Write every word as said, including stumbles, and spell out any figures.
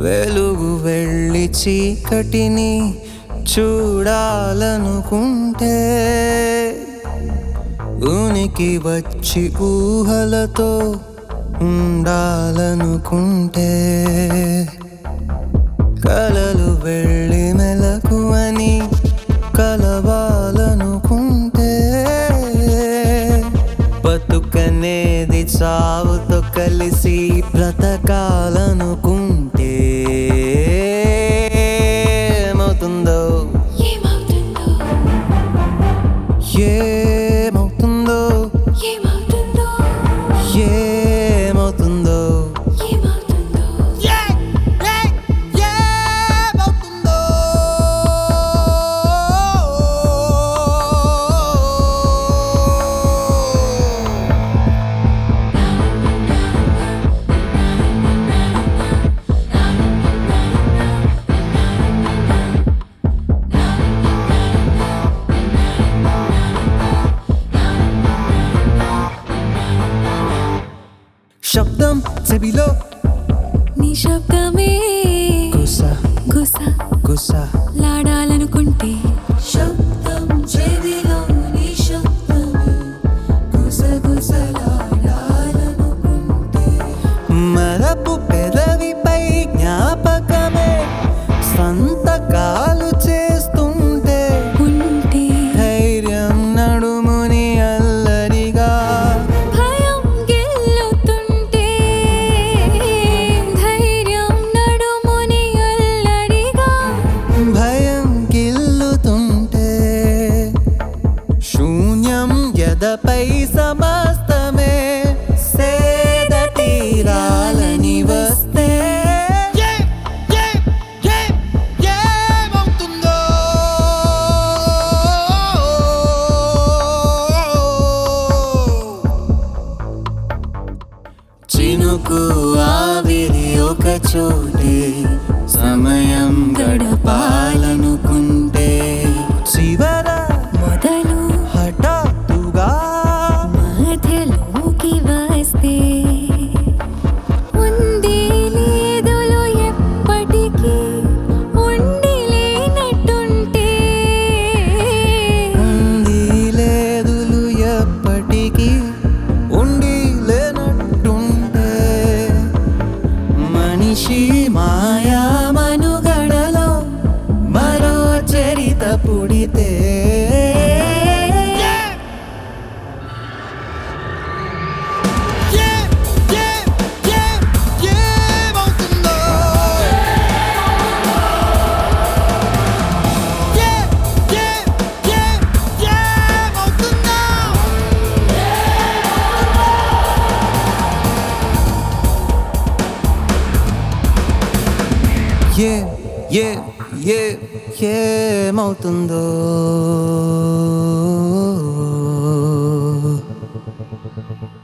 వెలుగు వెళ్ళి చీకటిని చూడాలనుకుంటే ఉనికి వచ్చి ఊహలతో ఉండాలనుకుంటే కలలు వెళ్ళి మెలకువని కలవాలనుకుంటే బతుకనేది చావుతో కలిసి బ్రతకాలనుకుంటే ఏమవుతుందో ఏమవుతుందో ఏమవుతుందో ఏమవుతుందో ఏమవుతుందో ఏమవుతుందో శబ్దం చెవిలో నిశ్శబ్దమే గుస గుస గుస లాడాలనుకుంటే శబ్దం చెవిలో నిశ్శబ్దమే గుసగుసలాడాలనుకుంటే మరపు పెదవిపై జ్ఞాపకమే సంతకాలు చేస్తుంటే ఉంటే ధైర్యం నడుముని అల్లరిగా భయం గెల్లుతుంటే ధైర్యం నడుముని అల్లరిగా భయం గిల్లుతుంటే శూన్యం ఎదపై సమస్తమే సేద తీరాలని వస్తే ఏమవుతుందో చినుకు ఆవిరి ఒక చోటే సమయం గడపాలనుకుంటే చివర మొదలు హఠాత్తుగా మధ్యలోకి వస్తే ఉంది లేదులో ఎప్పటికీ ఉండి లేనట్టుంటే ఉంది లేదులు ఎప్పటికీ ఉండి లేనట్టుంటే మనిషి మాయా మనుగడలో మరో చరిత పుడితే ఏ ఏ ఏ ఏమవుతుందో